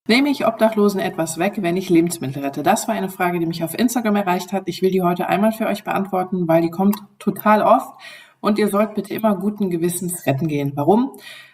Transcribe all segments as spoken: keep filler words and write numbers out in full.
Nehme ich Obdachlosen etwas weg, wenn ich Lebensmittel rette? Das war eine Frage, die mich auf Instagram erreicht hat. Ich will die heute einmal für euch beantworten, weil die kommt total oft und ihr sollt bitte immer guten Gewissens retten gehen. Warum?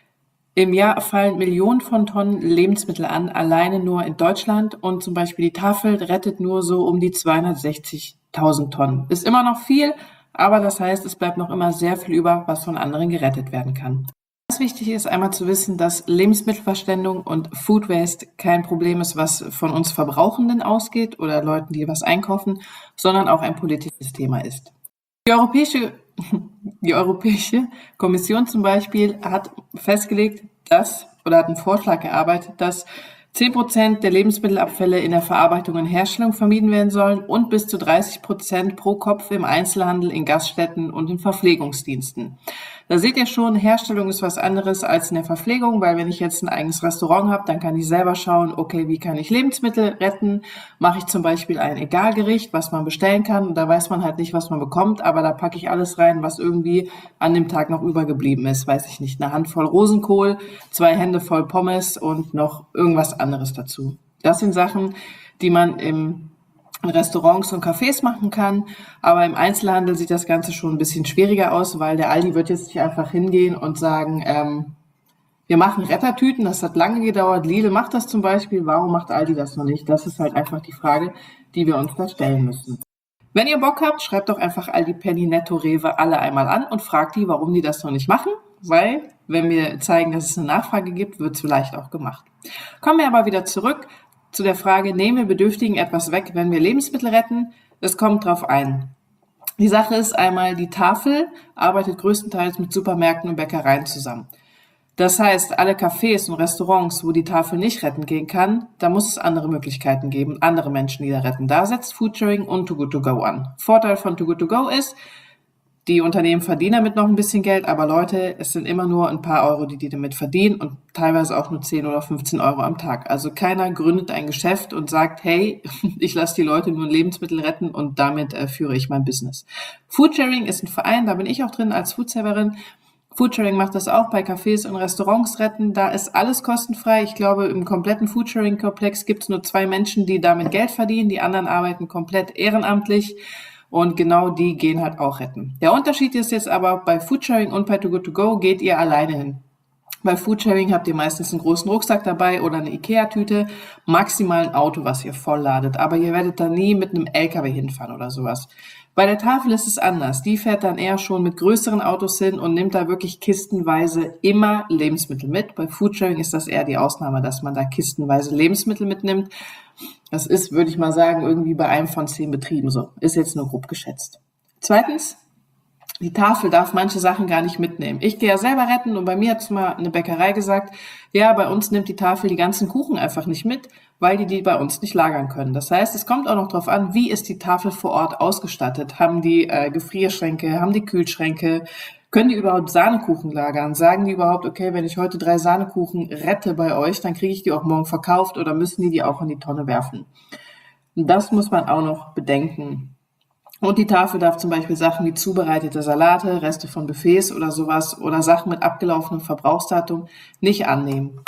Im Jahr fallen Millionen von Tonnen Lebensmittel an, alleine nur in Deutschland, und zum Beispiel die Tafel rettet nur so um die zweihundertsechzigtausend Tonnen. Ist immer noch viel, aber das heißt, es bleibt noch immer sehr viel über, was von anderen gerettet werden kann. Ganz wichtig ist einmal zu wissen, dass Lebensmittelverschwendung und Food Waste kein Problem ist, was von uns Verbrauchenden ausgeht oder Leuten, die was einkaufen, sondern auch ein politisches Thema ist. Die Europäische, die Europäische Kommission zum Beispiel hat festgelegt, dass, oder hat einen Vorschlag erarbeitet, dass zehn Prozent der Lebensmittelabfälle in der Verarbeitung und Herstellung vermieden werden sollen und bis zu dreißig Prozent pro Kopf im Einzelhandel, in Gaststätten und in Verpflegungsdiensten. Da seht ihr schon, Herstellung ist was anderes als in der Verpflegung, weil wenn ich jetzt ein eigenes Restaurant habe, dann kann ich selber schauen, okay, wie kann ich Lebensmittel retten? Mache ich zum Beispiel ein Egalgericht, was man bestellen kann, und da weiß man halt nicht, was man bekommt, aber da packe ich alles rein, was irgendwie an dem Tag noch übergeblieben ist. Weiß ich nicht, eine Handvoll Rosenkohl, zwei Hände voll Pommes und noch irgendwas anderes dazu. Das sind Sachen, die man im in Restaurants und Cafés machen kann, aber im Einzelhandel sieht das Ganze schon ein bisschen schwieriger aus, weil der Aldi wird jetzt nicht einfach hingehen und sagen, ähm, wir machen Rettertüten, das hat lange gedauert, Lidl macht das zum Beispiel, warum macht Aldi das noch nicht? Das ist halt einfach die Frage, die wir uns da stellen müssen. Wenn ihr Bock habt, schreibt doch einfach Aldi, Penny, Netto, Rewe alle einmal an und fragt die, warum die das noch nicht machen, weil wenn wir zeigen, dass es eine Nachfrage gibt, wird es vielleicht auch gemacht. Kommen wir aber wieder zurück zu der Frage, nehmen wir Bedürftigen etwas weg, wenn wir Lebensmittel retten? Es kommt drauf ein. Die Sache ist einmal, die Tafel arbeitet größtenteils mit Supermärkten und Bäckereien zusammen. Das heißt, alle Cafés und Restaurants, wo die Tafel nicht retten gehen kann, da muss es andere Möglichkeiten geben, andere Menschen, die da retten. Da setzt Foodsharing und Too Good To Go an. Vorteil von Too Good To Go ist, die Unternehmen verdienen damit noch ein bisschen Geld, aber Leute, es sind immer nur ein paar Euro, die die damit verdienen, und teilweise auch nur zehn oder fünfzehn Euro am Tag. Also keiner gründet ein Geschäft und sagt, hey, ich lasse die Leute nur Lebensmittel retten und damit äh, führe ich mein Business. Foodsharing ist ein Verein, da bin ich auch drin als Foodsaverin. Foodsharing macht das auch bei Cafés und Restaurants retten. Da ist alles kostenfrei. Ich glaube, im kompletten Foodsharing-Komplex gibt es nur zwei Menschen, die damit Geld verdienen. Die anderen arbeiten komplett ehrenamtlich. Und genau die gehen halt auch retten. Der Unterschied ist jetzt aber, bei Foodsharing und bei Too Good To Go geht ihr alleine hin. Bei Foodsharing habt ihr meistens einen großen Rucksack dabei oder eine Ikea-Tüte, maximal ein Auto, was ihr vollladet. Aber ihr werdet da nie mit einem L K W hinfahren oder sowas. Bei der Tafel ist es anders. Die fährt dann eher schon mit größeren Autos hin und nimmt da wirklich kistenweise immer Lebensmittel mit. Bei Foodsharing ist das eher die Ausnahme, dass man da kistenweise Lebensmittel mitnimmt. Das ist, würde ich mal sagen, irgendwie bei einem von zehn Betrieben so. Ist jetzt nur grob geschätzt. Zweitens, die Tafel darf manche Sachen gar nicht mitnehmen. Ich gehe ja selber retten und bei mir hat mal eine Bäckerei gesagt, ja, bei uns nimmt die Tafel die ganzen Kuchen einfach nicht mit, weil die die bei uns nicht lagern können. Das heißt, es kommt auch noch drauf an, wie ist die Tafel vor Ort ausgestattet? Haben die äh, Gefrierschränke, haben die Kühlschränke? Können die überhaupt Sahnekuchen lagern? Sagen die überhaupt, okay, wenn ich heute drei Sahnekuchen rette bei euch, dann kriege ich die auch morgen verkauft, oder müssen die die auch in die Tonne werfen? Und das muss man auch noch bedenken. Und die Tafel darf zum Beispiel Sachen wie zubereitete Salate, Reste von Buffets oder sowas oder Sachen mit abgelaufenem Verbrauchsdatum nicht annehmen.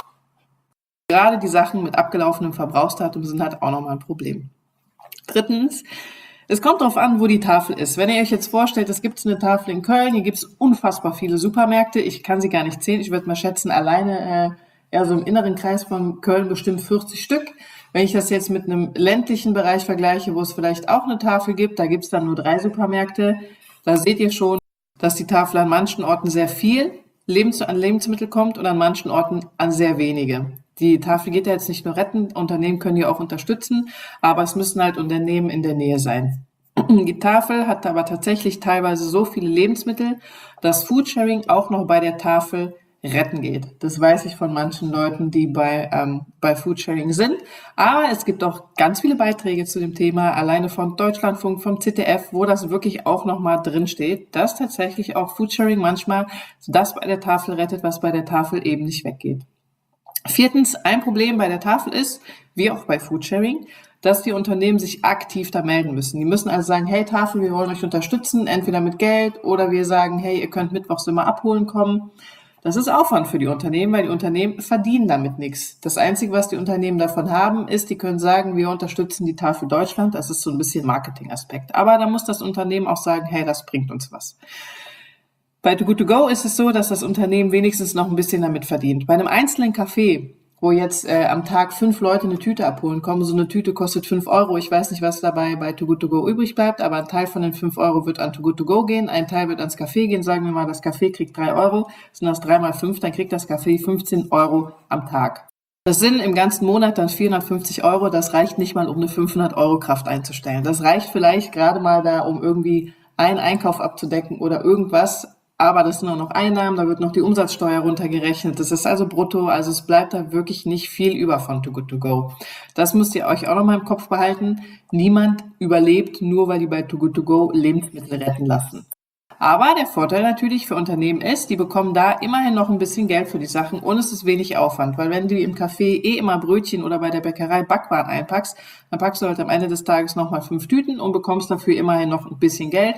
Gerade die Sachen mit abgelaufenem Verbrauchsdatum sind halt auch nochmal ein Problem. Drittens, es kommt darauf an, wo die Tafel ist. Wenn ihr euch jetzt vorstellt, es gibt eine Tafel in Köln, hier gibt es unfassbar viele Supermärkte. Ich kann sie gar nicht zählen. Ich würde mal schätzen, alleine äh, eher so im inneren Kreis von Köln bestimmt vierzig Stück. Wenn ich das jetzt mit einem ländlichen Bereich vergleiche, wo es vielleicht auch eine Tafel gibt, da gibt es dann nur drei Supermärkte. Da seht ihr schon, dass die Tafel an manchen Orten sehr viel Lebens- an Lebensmittel kommt und an manchen Orten an sehr wenige. Die Tafel geht ja jetzt nicht nur retten, Unternehmen können die auch unterstützen, aber es müssen halt Unternehmen in der Nähe sein. Die Tafel hat aber tatsächlich teilweise so viele Lebensmittel, dass Foodsharing auch noch bei der Tafel retten geht. Das weiß ich von manchen Leuten, die bei, ähm, bei Foodsharing sind. Aber es gibt auch ganz viele Beiträge zu dem Thema, alleine von Deutschlandfunk, vom Z D F, wo das wirklich auch nochmal drin steht, dass tatsächlich auch Foodsharing manchmal das bei der Tafel rettet, was bei der Tafel eben nicht weggeht. Viertens, ein Problem bei der Tafel ist, wie auch bei Foodsharing, dass die Unternehmen sich aktiv da melden müssen. Die müssen also sagen, hey Tafel, wir wollen euch unterstützen, entweder mit Geld oder wir sagen, hey, ihr könnt mittwochs immer abholen kommen. Das ist Aufwand für die Unternehmen, weil die Unternehmen verdienen damit nichts. Das Einzige, was die Unternehmen davon haben, ist, die können sagen, wir unterstützen die Tafel Deutschland. Das ist so ein bisschen Marketingaspekt. Aber da muss das Unternehmen auch sagen, hey, das bringt uns was. Bei Too Good To Go ist es so, dass das Unternehmen wenigstens noch ein bisschen damit verdient. Bei einem einzelnen Café, wo jetzt äh, am Tag fünf Leute eine Tüte abholen kommen, so eine Tüte kostet fünf Euro. Ich weiß nicht, was dabei bei Too Good To Go übrig bleibt, aber ein Teil von den fünf Euro wird an Too Good To Go gehen, ein Teil wird ans Café gehen. Sagen wir mal, das Café kriegt drei Euro, sind das drei mal fünf, dann kriegt das Café fünfzehn Euro am Tag. Das sind im ganzen Monat dann vierhundertfünfzig Euro, das reicht nicht mal, um eine fünfhundert Euro Kraft einzustellen. Das reicht vielleicht gerade mal da, um irgendwie einen Einkauf abzudecken oder irgendwas, aber das sind auch noch Einnahmen, da wird noch die Umsatzsteuer runtergerechnet. Das ist also brutto, also es bleibt da wirklich nicht viel über von Too Good To Go. Das müsst ihr euch auch noch mal im Kopf behalten. Niemand überlebt, nur weil die bei Too Good To Go Lebensmittel retten lassen. Aber der Vorteil natürlich für Unternehmen ist, die bekommen da immerhin noch ein bisschen Geld für die Sachen und es ist wenig Aufwand, weil wenn du im Café eh immer Brötchen oder bei der Bäckerei Backwaren einpackst, dann packst du halt am Ende des Tages nochmal fünf Tüten und bekommst dafür immerhin noch ein bisschen Geld.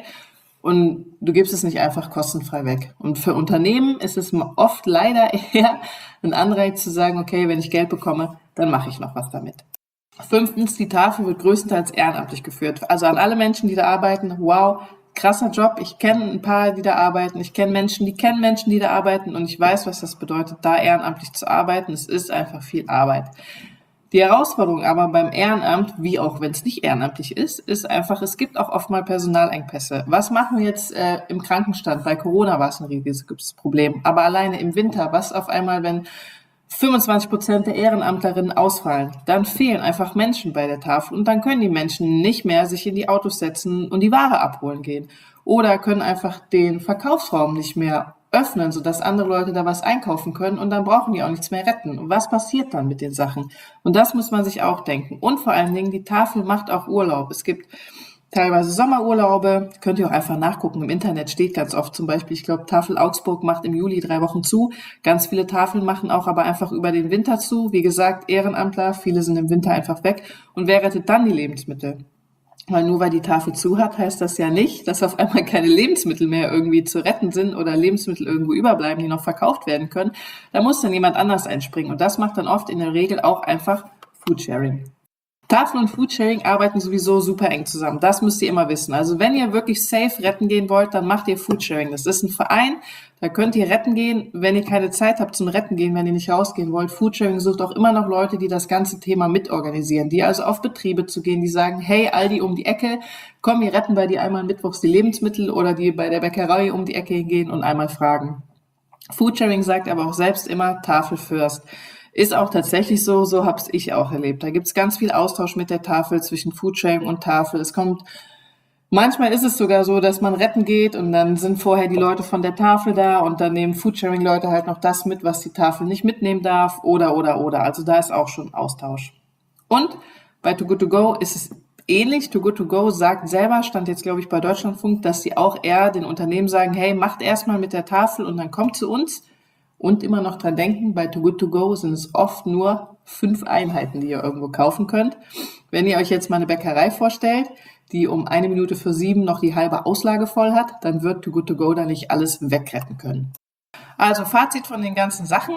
Und du gibst es nicht einfach kostenfrei weg. Und für Unternehmen ist es oft leider eher ein Anreiz zu sagen, okay, wenn ich Geld bekomme, dann mache ich noch was damit. Fünftens, die Tafel wird größtenteils ehrenamtlich geführt. Also an alle Menschen, die da arbeiten, wow, krasser Job. Ich kenne ein paar, die da arbeiten. Ich kenne Menschen, die kennen Menschen, die da arbeiten. Und ich weiß, was das bedeutet, da ehrenamtlich zu arbeiten. Es ist einfach viel Arbeit. Die Herausforderung aber beim Ehrenamt, wie auch wenn es nicht ehrenamtlich ist, ist einfach, es gibt auch oft mal Personalengpässe. Was machen wir jetzt äh, im Krankenstand? Bei Corona war es ein riesiges Problem. Aber alleine im Winter, was auf einmal, wenn fünfundzwanzig Prozent der Ehrenamtlerinnen ausfallen, dann fehlen einfach Menschen bei der Tafel und dann können die Menschen nicht mehr sich in die Autos setzen und die Ware abholen gehen. Oder können einfach den Verkaufsraum nicht mehr öffnen, sodass andere Leute da was einkaufen können und dann brauchen die auch nichts mehr retten. Und was passiert dann mit den Sachen? Und das muss man sich auch denken. Und vor allen Dingen, die Tafel macht auch Urlaub. Es gibt teilweise Sommerurlaube, könnt ihr auch einfach nachgucken. Im Internet steht ganz oft zum Beispiel, ich glaube, Tafel Augsburg macht im Juli drei Wochen zu. Ganz viele Tafeln machen auch aber einfach über den Winter zu. Wie gesagt, Ehrenamtler, viele sind im Winter einfach weg. Und wer rettet dann die Lebensmittel? Weil nur weil die Tafel zu hat, heißt das ja nicht, dass auf einmal keine Lebensmittel mehr irgendwie zu retten sind oder Lebensmittel irgendwo überbleiben, die noch verkauft werden können. Da muss dann jemand anders einspringen. Und das macht dann oft in der Regel auch einfach Foodsharing. Tafel und Foodsharing arbeiten sowieso super eng zusammen. Das müsst ihr immer wissen. Also wenn ihr wirklich safe retten gehen wollt, dann macht ihr Foodsharing. Das ist ein Verein, da könnt ihr retten gehen, wenn ihr keine Zeit habt zum Retten gehen, wenn ihr nicht rausgehen wollt. Foodsharing sucht auch immer noch Leute, die das ganze Thema mitorganisieren, die also auf Betriebe zu gehen, die sagen, hey Aldi um die Ecke, komm, wir retten bei dir einmal mittwochs die Lebensmittel oder die bei der Bäckerei um die Ecke gehen und einmal fragen. Foodsharing sagt aber auch selbst immer Tafel first. Ist auch tatsächlich so, so habe ich auch erlebt. Da gibt es ganz viel Austausch mit der Tafel zwischen Foodsharing und Tafel. Es kommt, manchmal ist es sogar so, dass man retten geht und dann sind vorher die Leute von der Tafel da und dann nehmen Foodsharing-Leute halt noch das mit, was die Tafel nicht mitnehmen darf oder, oder, oder. Also da ist auch schon Austausch. Und bei Too Good To Go ist es ähnlich. Too Good To Go sagt selber, stand jetzt glaube ich bei Deutschlandfunk, dass sie auch eher den Unternehmen sagen, hey, macht erstmal mit der Tafel und dann kommt zu uns. Und immer noch dran denken, bei Too Good To Go sind es oft nur fünf Einheiten, die ihr irgendwo kaufen könnt. Wenn ihr euch jetzt mal eine Bäckerei vorstellt, die um eine Minute für sieben noch die halbe Auslage voll hat, dann wird Too Good To Go da nicht alles wegretten können. Also Fazit von den ganzen Sachen.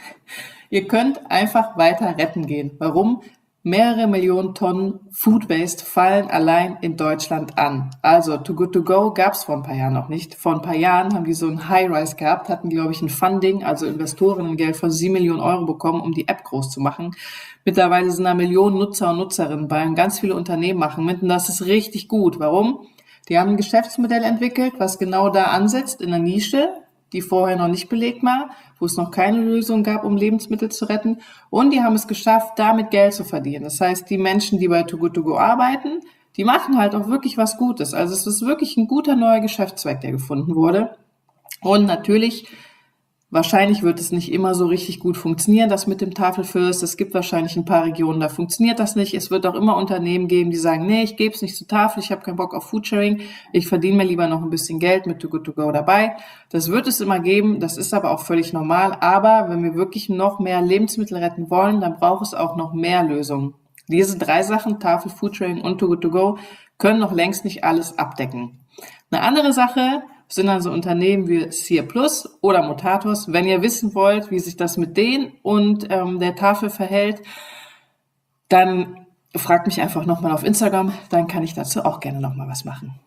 Ihr könnt einfach weiter retten gehen. Warum? Mehrere Millionen Tonnen Food Waste fallen allein in Deutschland an. Also Too Good To Go gab es vor ein paar Jahren noch nicht. Vor ein paar Jahren haben die so ein High-Rise gehabt, hatten, glaube ich, ein Funding, also Investorengeld von sieben Millionen Euro bekommen, um die App groß zu machen. Mittlerweile sind da Millionen Nutzer und Nutzerinnen bei und ganz viele Unternehmen machen mit und das ist richtig gut. Warum? Die haben ein Geschäftsmodell entwickelt, was genau da ansetzt, in einer Nische, die vorher noch nicht belegt war, wo es noch keine Lösung gab, um Lebensmittel zu retten. Und die haben es geschafft, damit Geld zu verdienen. Das heißt, die Menschen, die bei Too Good To Go arbeiten, die machen halt auch wirklich was Gutes. Also es ist wirklich ein guter neuer Geschäftszweig, der gefunden wurde. Und natürlich, wahrscheinlich wird es nicht immer so richtig gut funktionieren, das mit dem Tafelfirst. Es gibt wahrscheinlich ein paar Regionen, da funktioniert das nicht. Es wird auch immer Unternehmen geben, die sagen, nee, ich gebe es nicht zur Tafel, ich habe keinen Bock auf Foodsharing, ich verdiene mir lieber noch ein bisschen Geld mit Too Good To Go dabei. Das wird es immer geben, das ist aber auch völlig normal. Aber wenn wir wirklich noch mehr Lebensmittel retten wollen, dann braucht es auch noch mehr Lösungen. Diese drei Sachen, Tafel, Foodsharing und Too Good To Go, können noch längst nicht alles abdecken. Eine andere Sache, sind dann so Unternehmen wie Sear Plus oder Mutatus. Wenn ihr wissen wollt, wie sich das mit denen und ähm, der Tafel verhält, dann fragt mich einfach nochmal auf Instagram, dann kann ich dazu auch gerne nochmal was machen.